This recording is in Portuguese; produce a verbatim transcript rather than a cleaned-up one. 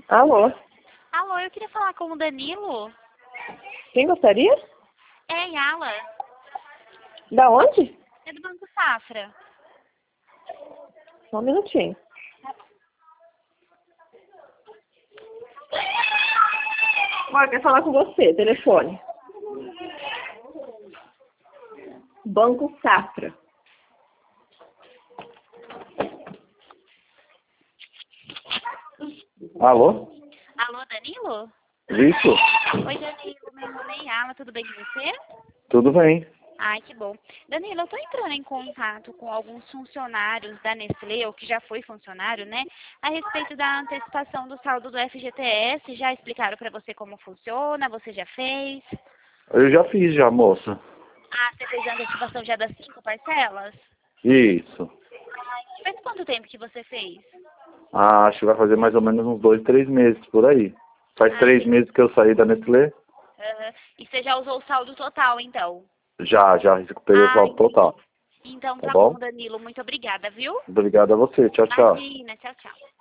Alô? Alô, eu queria falar com o Danilo. Quem gostaria? É, Yala. Da onde? É do Banco Safra. Só um minutinho. Olha, quer falar com você, telefone. Banco Safra. Alô? Alô, Danilo? Isso? Oi, Danilo. Meu nome é Yala. Tudo bem com você? Tudo bem. Ai, que bom. Danilo, eu tô entrando em contato com alguns funcionários da Nestlé, ou que já foi funcionário, né? A respeito da antecipação do saldo do F G T S. Já explicaram pra você como funciona? Você já fez? Eu já fiz já, moça. Ah, você fez a antecipação já das cinco parcelas? Isso. Faz quanto tempo que você fez? Ah, acho que vai fazer mais ou menos uns dois, três meses por aí. Faz Ah, três entendi. meses que eu saí da Nestlé. Aham. E você já usou o saldo total, então? Já, já recuperei o Ah, saldo entendi. total. Então Tá tá bom, bom? Danilo. Muito obrigada, viu? Obrigado a você. Tchau, tchau. Imagina. Tchau, tchau.